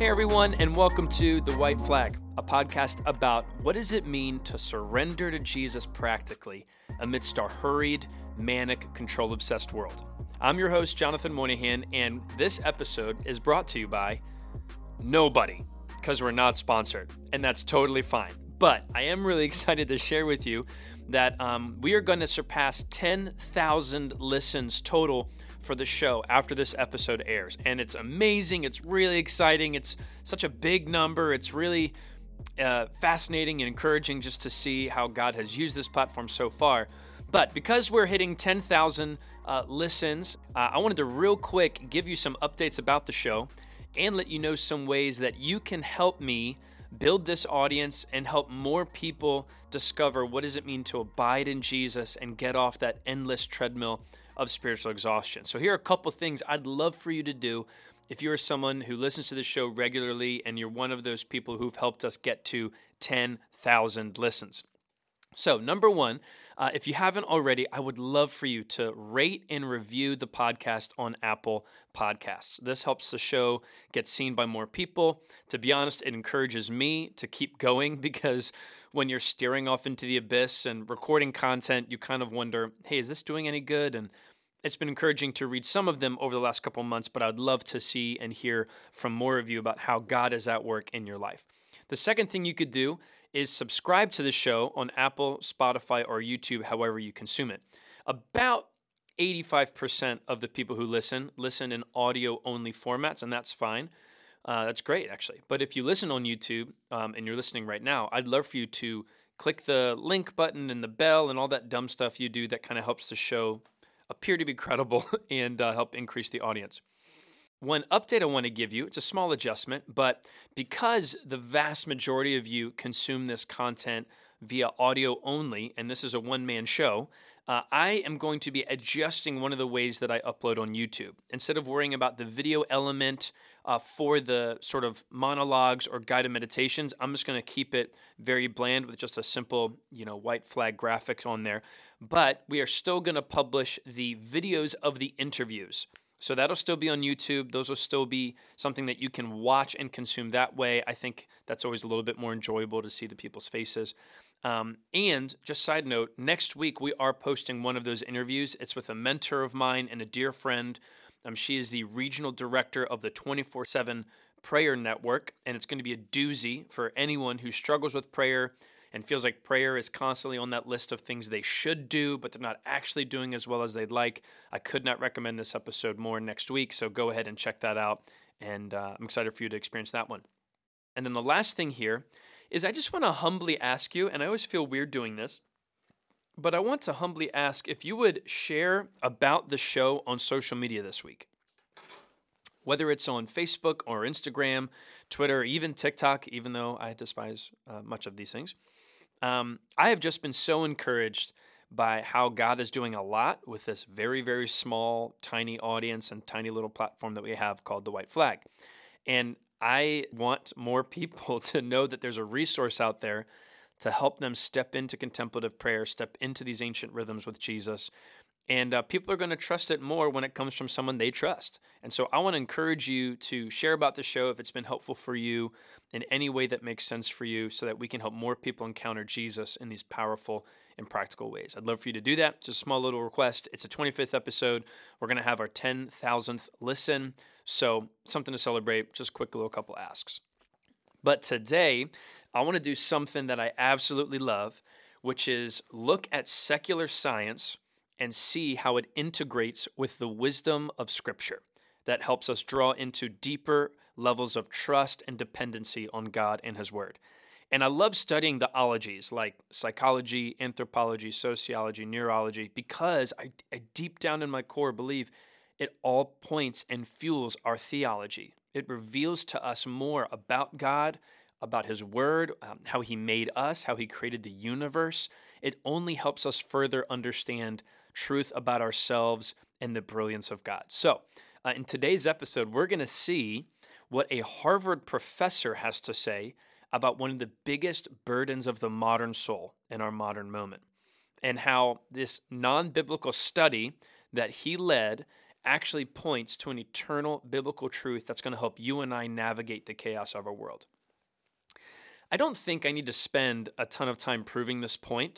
Hey everyone, and welcome to The White Flag, a podcast about what does it mean to surrender to Jesus practically amidst our hurried, manic, control-obsessed world. I'm your host, Jonathan Moynihan, and this episode is brought to you by nobody, because we're not sponsored, and that's totally fine. But I am really excited to share with you that we are going to surpass 10,000 listens total for the show after this episode airs. And it's amazing. It's really exciting. It's such a big number. It's really fascinating and encouraging just to see how God has used this platform so far. But because we're hitting 10,000 listens, I wanted to real quick give you some updates about the show and let you know some ways that you can help me build this audience and help more people discover what does it mean to abide in Jesus and get off that endless treadmill of spiritual exhaustion. So here are a couple things I'd love for you to do if you're someone who listens to the show regularly and you're one of those people who've helped us get to 10,000 listens. So number one, if you haven't already, I would love for you to rate and review the podcast on Apple Podcasts. This helps the show get seen by more people. To be honest, it encourages me to keep going because when you're steering off into the abyss and recording content, you kind of wonder, hey, is this doing any good? And it's been encouraging to read some of them over the last couple of months, but I'd love to see and hear from more of you about how God is at work in your life. The second thing you could do is subscribe to the show on Apple, Spotify, or YouTube, however you consume it. About 85% of the people who listen in audio-only formats, and that's fine. That's great, actually. But if you listen on YouTube, and you're listening right now, I'd love for you to click the link button and the bell and all that dumb stuff you do that kind of helps the show appear to be credible and help increase the audience. One update I want to give you, it's a small adjustment, but because the vast majority of you consume this content via audio only, and this is a one-man show, I am going to be adjusting one of the ways that I upload on YouTube. Instead of worrying about the video element for the sort of monologues or guided meditations, I'm just going to keep it very bland with just a simple, white flag graphic on there. But we are still going to publish the videos of the interviews. So that'll still be on YouTube. Those will still be something that you can watch and consume that way. I think that's always a little bit more enjoyable to see the people's faces. And just side note, next week we are posting one of those interviews. It's with a mentor of mine and a dear friend. She is the regional director of the 24/7 Prayer Network, and it's going to be a doozy for anyone who struggles with prayer and feels like prayer is constantly on that list of things they should do, but they're not actually doing as well as they'd like. I could not recommend this episode more next week, so go ahead and check that out, and I'm excited for you to experience that one. And then the last thing here is I just want to humbly ask you, and I always feel weird doing this, but I want to humbly ask if you would share about the show on social media this week. Whether it's on Facebook or Instagram, Twitter, or even TikTok, even though I despise much of these things. I have just been so encouraged by how God is doing a lot with this very, very small, tiny audience and tiny little platform that we have called The White Flag. And I want more people to know that there's a resource out there to help them step into contemplative prayer, step into these ancient rhythms with Jesus. And people are going to trust it more when it comes from someone they trust. And so I want to encourage you to share about the show if it's been helpful for you in any way that makes sense for you so that we can help more people encounter Jesus in these powerful and practical ways. I'd love for you to do that. Just a small little request. It's a 25th episode. We're going to have our 10,000th listen. So something to celebrate. Just quick little couple asks. But today, I want to do something that I absolutely love, which is look at secular science and see how it integrates with the wisdom of Scripture that helps us draw into deeper levels of trust and dependency on God and His Word. And I love studying the ologies like psychology, anthropology, sociology, neurology, because I deep down in my core believe it all points and fuels our theology. It reveals to us more about God, about His Word, how He made us, how He created the universe. It only helps us further understand truth about ourselves and the brilliance of God. So, in today's episode, we're going to see what a Harvard professor has to say about one of the biggest burdens of the modern soul in our modern moment, and how this non-biblical study that he led actually points to an eternal biblical truth that's going to help you and I navigate the chaos of our world. I don't think I need to spend a ton of time proving this point,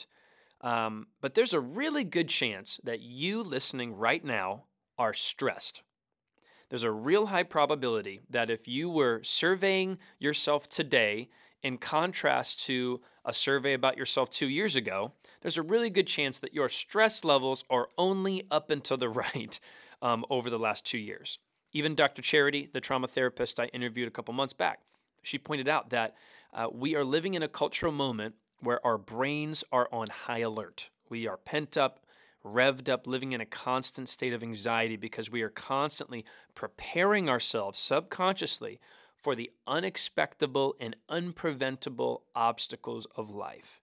but there's a really good chance that you listening right now are stressed. There's a real high probability that if you were surveying yourself today in contrast to a survey about yourself 2 years ago, there's a really good chance that your stress levels are only up and to the right over the last 2 years. Even Dr. Charity, the trauma therapist I interviewed a couple months back, she pointed out that we are living in a cultural moment where our brains are on high alert. We are pent up, revved up, living in a constant state of anxiety because we are constantly preparing ourselves subconsciously for the unexpected and unpreventable obstacles of life.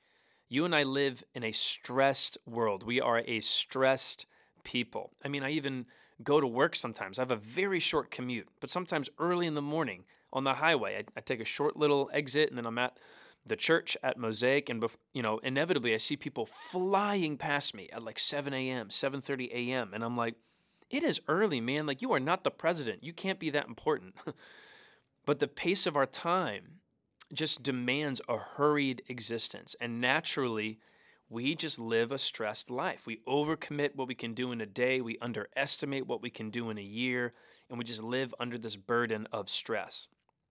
You and I live in a stressed world. We are a stressed people. I mean, I even go to work sometimes. I have a very short commute, but sometimes early in the morning on the highway, I take a short little exit, and then I'm at the church at Mosaic, and inevitably I see people flying past me at like 7 a.m., 7:30 a.m., and I'm like, it is early, man. Like, you are not the president. You can't be that important. But the pace of our time just demands a hurried existence, and naturally, we just live a stressed life. We overcommit what we can do in a day, we underestimate what we can do in a year, and we just live under this burden of stress.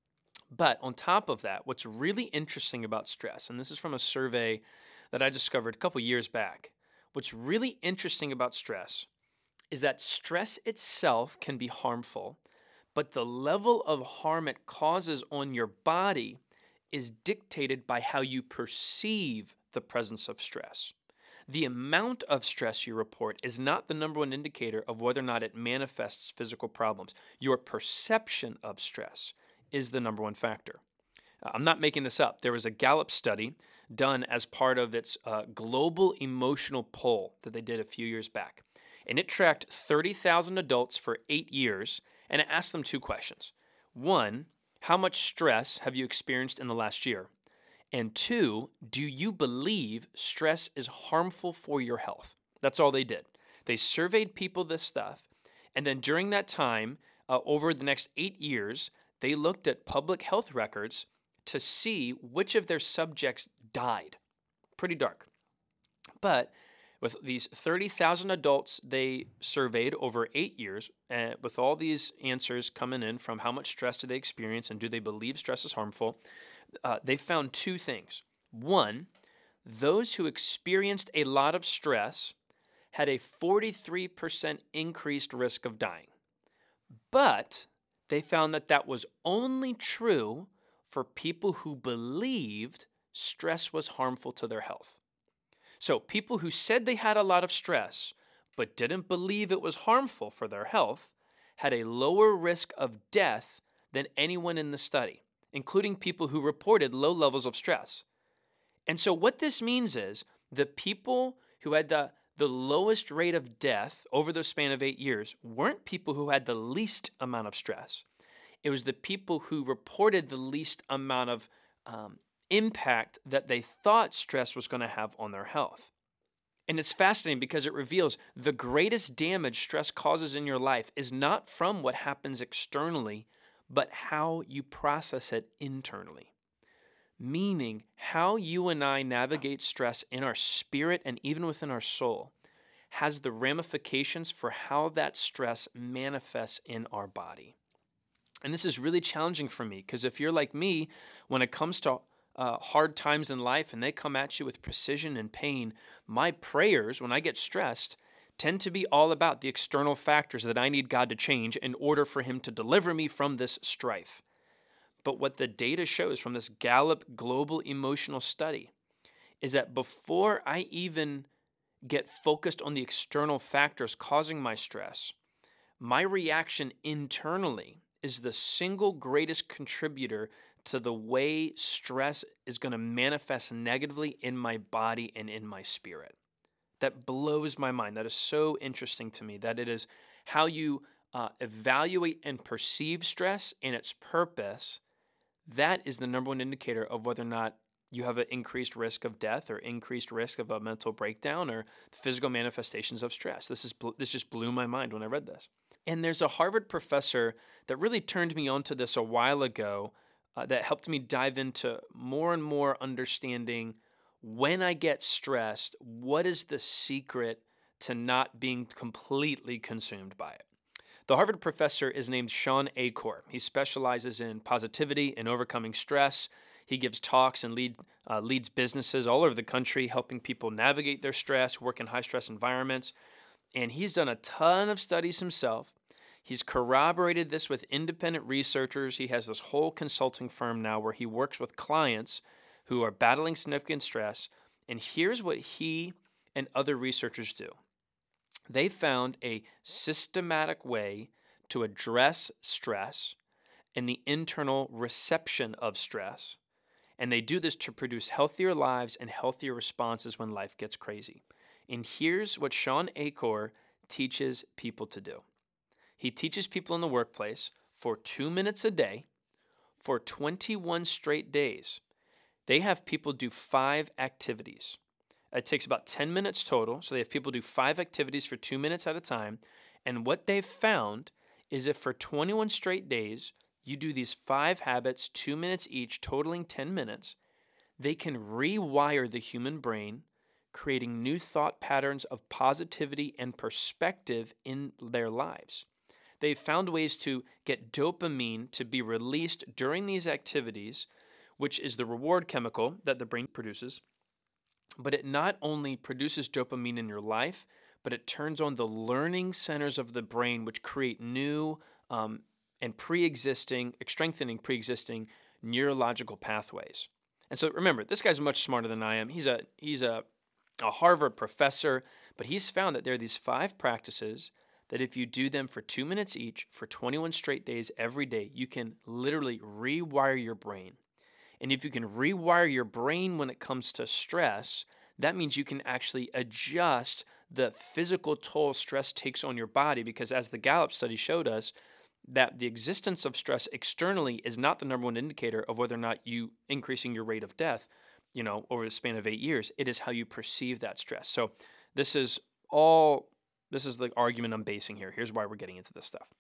But on top of that, what's really interesting about stress, and this is from a survey that I discovered a couple years back, what's really interesting about stress is that stress itself can be harmful, but the level of harm it causes on your body is dictated by how you perceive the presence of stress. The amount of stress you report is not the number one indicator of whether or not it manifests physical problems. Your perception of stress is the number one factor. I'm not making this up. There was a Gallup study done as part of its global emotional poll that they did a few years back. And it tracked 30,000 adults for 8 years, and it asked them 2 questions. 1, how much stress have you experienced in the last year? And 2, do you believe stress is harmful for your health? That's all they did. They surveyed people this stuff, and then during that time, over the next 8 years, they looked at public health records to see which of their subjects died. Pretty dark. But with these 30,000 adults they surveyed over 8 years, with all these answers coming in from how much stress do they experience and do they believe stress is harmful, they found 2 things. 1, those who experienced a lot of stress had a 43% increased risk of dying. But they found that that was only true for people who believed stress was harmful to their health. So people who said they had a lot of stress but didn't believe it was harmful for their health had a lower risk of death than anyone in the study, including people who reported low levels of stress. And so what this means is the people who had the lowest rate of death over the span of 8 years weren't people who had the least amount of stress. It was the people who reported the least amount of impact that they thought stress was going to have on their health. And it's fascinating because it reveals the greatest damage stress causes in your life is not from what happens externally, but how you process it internally. Meaning, how you and I navigate stress in our spirit and even within our soul has the ramifications for how that stress manifests in our body. And this is really challenging for me because if you're like me, when it comes to hard times in life and they come at you with precision and pain, my prayers when I get stressed tend to be all about the external factors that I need God to change in order for Him to deliver me from this strife. But what the data shows from this Gallup Global Emotional Study is that before I even get focused on the external factors causing my stress, my reaction internally is the single greatest contributor to the way stress is going to manifest negatively in my body and in my spirit. That blows my mind. That is so interesting to me, that it is how you evaluate and perceive stress and its purpose. That is the number one indicator of whether or not you have an increased risk of death or increased risk of a mental breakdown or physical manifestations of stress. This just blew my mind when I read this. And there's a Harvard professor that really turned me onto this a while ago that helped me dive into more and more understanding when I get stressed, what is the secret to not being completely consumed by it. The Harvard professor is named Shawn Achor. He specializes in positivity and overcoming stress. He gives talks and leads businesses all over the country, helping people navigate their stress, work in high-stress environments. And he's done a ton of studies himself. He's corroborated this with independent researchers. He has this whole consulting firm now where he works with clients who are battling significant stress. And here's what he and other researchers do. They found a systematic way to address stress and the internal reception of stress. And they do this to produce healthier lives and healthier responses when life gets crazy. And here's what Shawn Achor teaches people to do. He teaches people in the workplace for 2 minutes a day for 21 straight days. They have people do 5 activities. It takes about 10 minutes total. So they have people do 5 activities for 2 minutes at a time. And what they've found is if for 21 straight days, you do these 5 habits, 2 minutes each, totaling 10 minutes, they can rewire the human brain, creating new thought patterns of positivity and perspective in their lives. They've found ways to get dopamine to be released during these activities, which is the reward chemical that the brain produces. But it not only produces dopamine in your life, but it turns on the learning centers of the brain, which create new and strengthening pre-existing neurological pathways. And so remember, this guy's much smarter than I am. He's a Harvard professor, but he's found that there are these 5 practices that if you do them for 2 minutes each, for 21 straight days every day, you can literally rewire your brain. And if you can rewire your brain when it comes to stress, that means you can actually adjust the physical toll stress takes on your body, because as the Gallup study showed us, that the existence of stress externally is not the number one indicator of whether or not you increasing your rate of death, over the span of 8 years. It is how you perceive that stress. So this is the argument I'm basing here. Here's why we're getting into this stuff.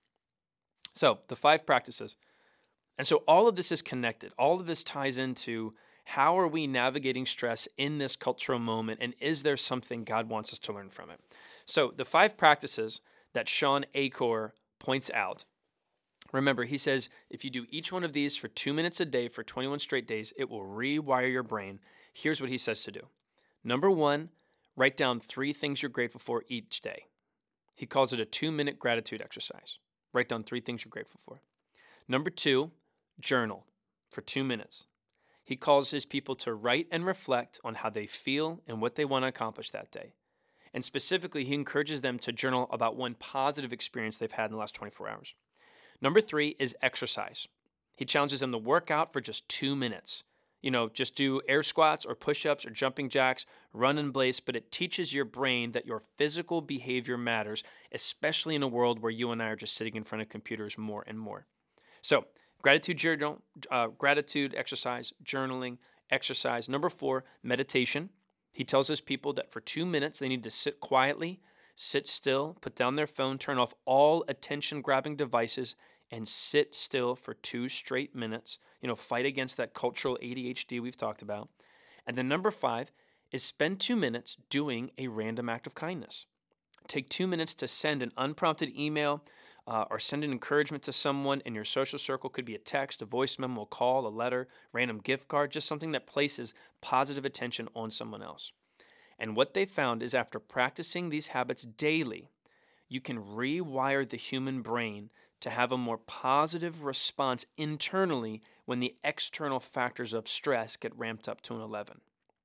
So the 5 practices. And so all of this is connected. All of this ties into how are we navigating stress in this cultural moment, and is there something God wants us to learn from it? So the 5 practices that Shawn Achor points out, remember, he says if you do each one of these for 2 minutes a day for 21 straight days, it will rewire your brain. Here's what he says to do. Number 1, write down 3 things you're grateful for each day. He calls it a 2-minute gratitude exercise. Write down 3 things you're grateful for. Number 2, journal for 2 minutes. He calls his people to write and reflect on how they feel and what they want to accomplish that day. And specifically, he encourages them to journal about one positive experience they've had in the last 24 hours. Number 3 is exercise. He challenges them to work out for just 2 minutes. Just do air squats or push-ups or jumping jacks, run and blaze, but it teaches your brain that your physical behavior matters, especially in a world where you and I are just sitting in front of computers more and more. So, gratitude journal, gratitude exercise, journaling, exercise. Number 4, meditation. He tells his people that for 2 minutes they need to sit quietly, sit still, put down their phone, turn off all attention-grabbing devices, and sit still for 2 straight minutes. Fight against that cultural ADHD we've talked about. And then number 5 is spend 2 minutes doing a random act of kindness. Take 2 minutes to send an unprompted email or send an encouragement to someone in your social circle. Could be a text, a voice memo, a call, a letter, random gift card, just something that places positive attention on someone else. And what they found is after practicing these habits daily, you can rewire the human brain to have a more positive response internally when the external factors of stress get ramped up to an 11.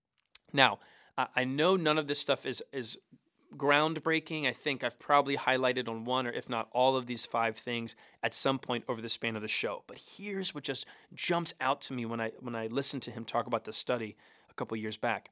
Now, I know none of this stuff is groundbreaking. I think I've probably highlighted on one or if not all of these 5 things at some point over the span of the show. But here's what just jumps out to me when I listened to him talk about this study a couple years back.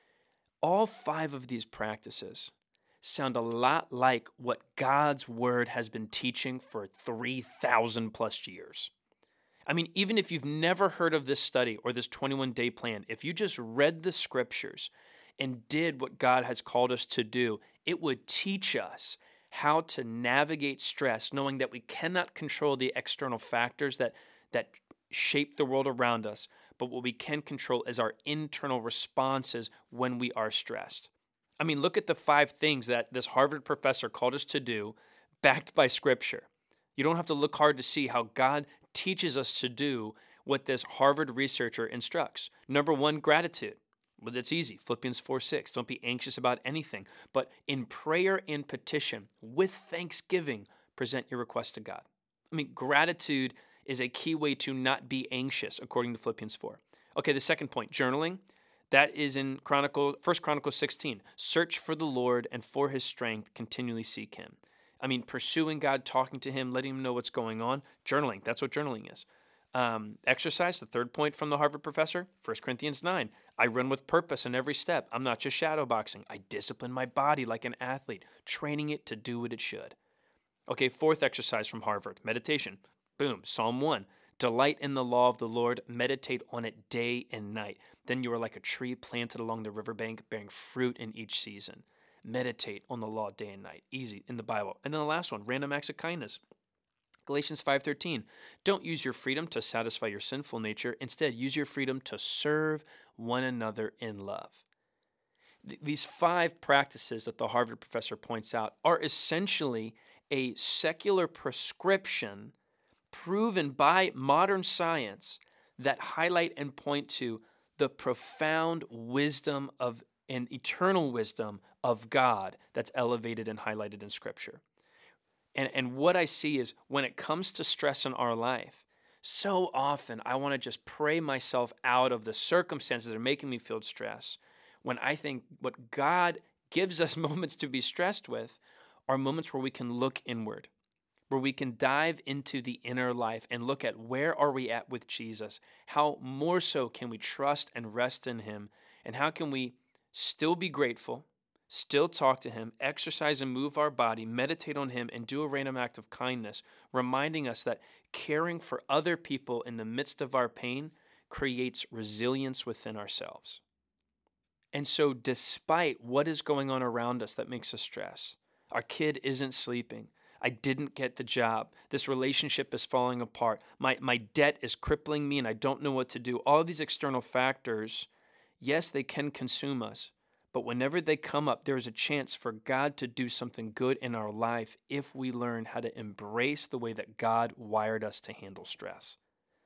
All 5 of these practices sound a lot like what God's word has been teaching for 3,000 plus years. I mean, even if you've never heard of this study or this 21-day plan, if you just read the scriptures and did what God has called us to do, it would teach us how to navigate stress, knowing that we cannot control the external factors that shape the world around us, but what we can control is our internal responses when we are stressed. I mean, look at the 5 things that this Harvard professor called us to do, backed by scripture. You don't have to look hard to see how God teaches us to do what this Harvard researcher instructs. Number 1, gratitude. Well, that's easy. Philippians 4:6. Don't be anxious about anything, but in prayer and petition, with thanksgiving, present your request to God. I mean, gratitude is a key way to not be anxious, according to Philippians 4. Okay, the second point, journaling. That is in 1 Chronicles 16. Search for the Lord and for his strength, continually seek him. I mean, pursuing God, talking to him, letting him know what's going on. Journaling, that's what journaling is. Exercise, the third point from the Harvard professor, 1 Corinthians 9. I run with purpose in every step. I'm not just shadow boxing. I discipline my body like an athlete, training it to do what it should. Okay, fourth exercise from Harvard, meditation. Boom, Psalm 1. Delight in the law of the Lord, meditate on it day and night. Then you are like a tree planted along the riverbank, bearing fruit in each season. Meditate on the law day and night. Easy in the Bible. And then the last one, random acts of kindness. Galatians 5:13. Don't use your freedom to satisfy your sinful nature. Instead, use your freedom to serve one another in love. These 5 practices that the Harvard professor points out are essentially a secular prescription proven by modern science that highlight and point to the profound wisdom of and eternal wisdom of God that's elevated and highlighted in Scripture. And what I see is when it comes to stress in our life, so often I want to just pray myself out of the circumstances that are making me feel stress, when I think what God gives us moments to be stressed with are moments where we can look inward, where we can dive into the inner life and look at where are we at with Jesus, how more so can we trust and rest in him, and how can we still be grateful, still talk to him, exercise and move our body, meditate on him, and do a random act of kindness, reminding us that caring for other people in the midst of our pain creates resilience within ourselves. And so despite what is going on around us that makes us stress, our kid isn't sleeping, I didn't get the job, this relationship is falling apart, my debt is crippling me and I don't know what to do, all of these external factors, yes, they can consume us. But whenever they come up, there's a chance for God to do something good in our life if we learn how to embrace the way that God wired us to handle stress.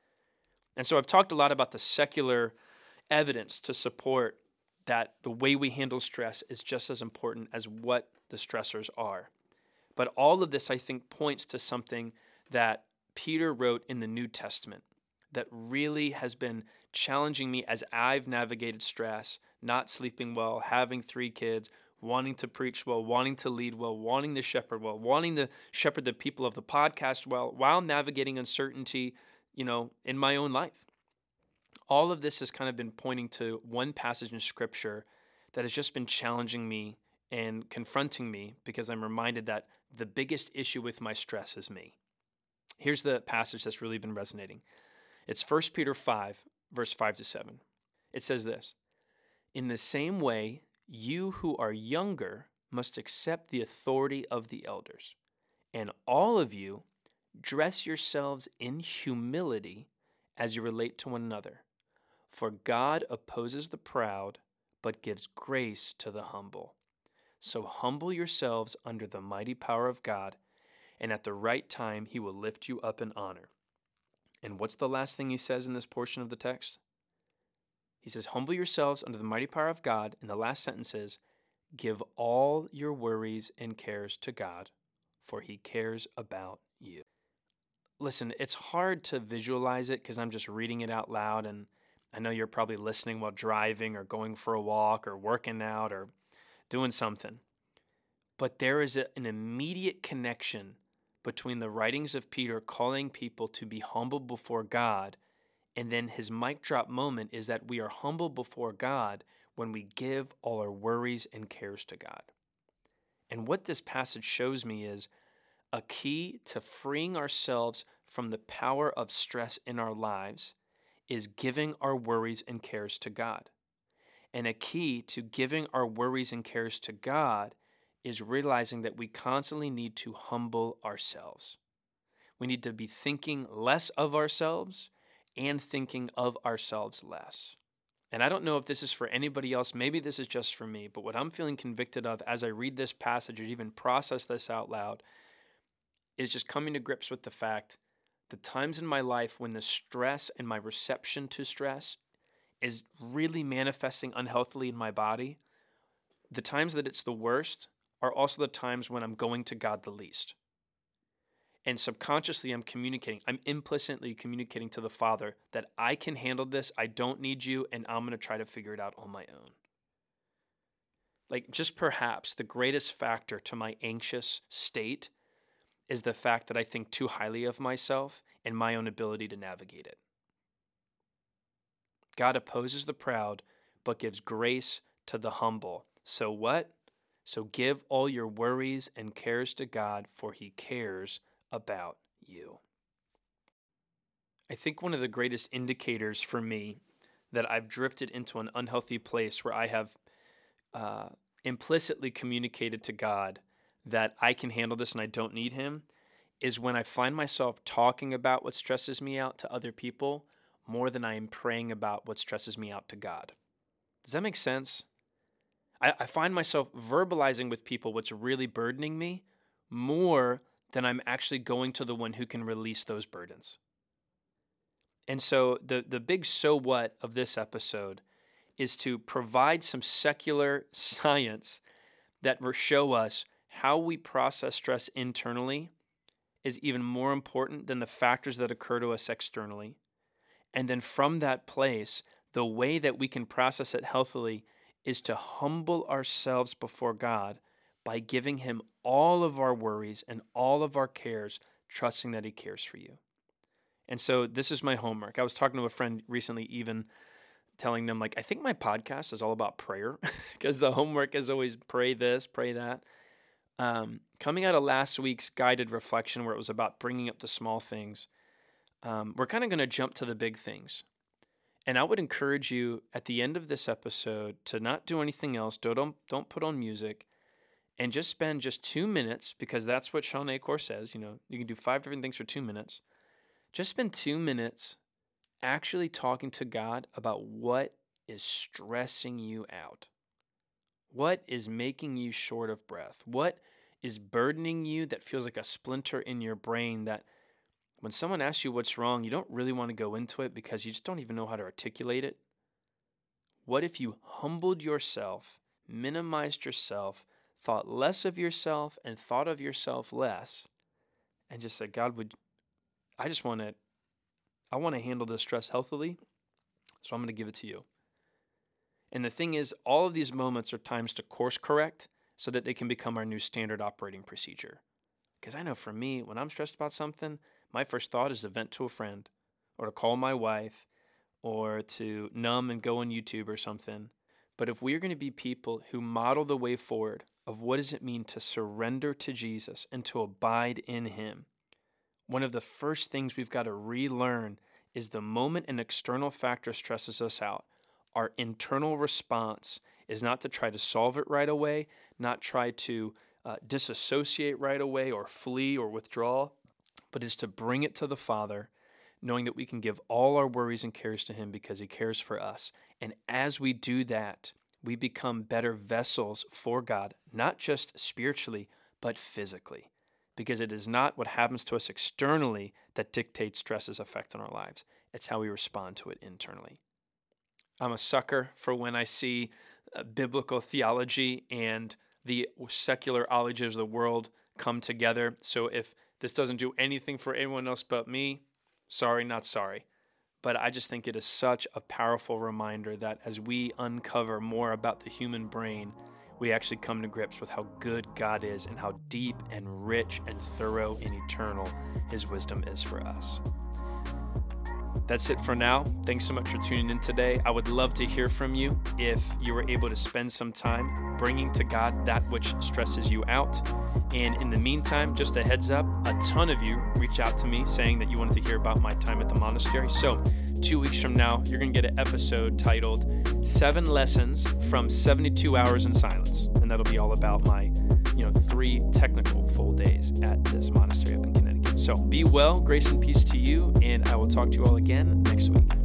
And so I've talked a lot about the secular evidence to support that the way we handle stress is just as important as what the stressors are. But all of this, I think, points to something that Peter wrote in the New Testament that really has been challenging me as I've navigated stress, not sleeping well, having 3 kids, wanting to preach well, wanting to lead well, wanting to shepherd well, wanting to shepherd the people of the podcast well, while navigating uncertainty, in my own life. All of this has kind of been pointing to one passage in Scripture that has just been challenging me and confronting me because I'm reminded that the biggest issue with my stress is me. Here's the passage that's really been resonating. It's 1 Peter 5, verse 5-7. It says this, "In the same way, you who are younger must accept the authority of the elders, and all of you dress yourselves in humility as you relate to one another. For God opposes the proud, but gives grace to the humble. So humble yourselves under the mighty power of God, and at the right time he will lift you up in honor." And what's the last thing he says in this portion of the text? He says, humble yourselves under the mighty power of God. And the last sentence is, give all your worries and cares to God, for he cares about you. Listen, it's hard to visualize it because I'm just reading it out loud, and I know you're probably listening while driving or going for a walk or working out or doing something. But there is an immediate connection between the writings of Peter calling people to be humble before God, and then his mic drop moment is that we are humble before God when we give all our worries and cares to God. And what this passage shows me is a key to freeing ourselves from the power of stress in our lives is giving our worries and cares to God. And a key to giving our worries and cares to God is realizing that we constantly need to humble ourselves. We need to be thinking less of ourselves and thinking of ourselves less. And I don't know if this is for anybody else. Maybe this is just for me. But what I'm feeling convicted of as I read this passage or even process this out loud is just coming to grips with the fact the times in my life when the stress and my reception to stress is really manifesting unhealthily in my body, the times that it's the worst are also the times when I'm going to God the least. And subconsciously, I'm implicitly communicating to the Father that I can handle this, I don't need you, and I'm going to try to figure it out on my own. Like, just perhaps the greatest factor to my anxious state is the fact that I think too highly of myself and my own ability to navigate it. God opposes the proud, but gives grace to the humble. So what? So give all your worries and cares to God, for He cares about you. I think one of the greatest indicators for me that I've drifted into an unhealthy place where I have implicitly communicated to God that I can handle this and I don't need Him is when I find myself talking about what stresses me out to other people more than I am praying about what stresses me out to God. Does that make sense? I find myself verbalizing with people what's really burdening me more than I'm actually going to the one who can release those burdens. And so the big so what of this episode is to provide some secular science that will show us how we process stress internally is even more important than the factors that occur to us externally. And then from that place, the way that we can process it healthily is to humble ourselves before God by giving Him all of our worries and all of our cares, trusting that He cares for you. And so this is my homework. I was talking to a friend recently, even telling them, like, I think my podcast is all about prayer because the homework is always pray this, pray that. Coming out of last week's guided reflection where it was about bringing up the small things, we're kind of going to jump to the big things. And I would encourage you at the end of this episode to not do anything else. Don't put on music and just spend just 2 minutes, because that's what Sean Acor says. You know, you can do 5 different things for 2 minutes. Just spend 2 minutes actually talking to God about what is stressing you out. What is making you short of breath? What is burdening you that feels like a splinter in your brain that when someone asks you what's wrong, you don't really want to go into it because you just don't even know how to articulate it? What if you humbled yourself, minimized yourself, thought less of yourself and thought of yourself less, and just said, God, I want to handle this stress healthily, so I'm going to give it to you. And the thing is, all of these moments are times to course correct so that they can become our new standard operating procedure. Because I know for me, when I'm stressed about something, my first thought is to vent to a friend or to call my wife or to numb and go on YouTube or something. But if we're going to be people who model the way forward of what does it mean to surrender to Jesus and to abide in Him, one of the first things we've got to relearn is the moment an external factor stresses us out, our internal response is not to try to solve it right away, not try to disassociate right away or flee or withdraw, but is to bring it to the Father, knowing that we can give all our worries and cares to Him because He cares for us. And as we do that, we become better vessels for God, not just spiritually, but physically. Because it is not what happens to us externally that dictates stress's effect on our lives. It's how we respond to it internally. I'm a sucker for when I see biblical theology and the secular ologies of the world come together. So if this doesn't do anything for anyone else but me, sorry, not sorry. But I just think it is such a powerful reminder that as we uncover more about the human brain, we actually come to grips with how good God is and how deep and rich and thorough and eternal His wisdom is for us. That's it for now. Thanks so much for tuning in today. I would love to hear from you if you were able to spend some time bringing to God that which stresses you out. And in the meantime, just a heads up, a ton of you reached out to me saying that you wanted to hear about my time at the monastery. So 2 weeks from now, you're going to get an episode titled 7 Lessons from 72 Hours in Silence. And that'll be all about my 3 technical full days at this monastery up in Connecticut. So be well, grace and peace to you, and I will talk to you all again next week.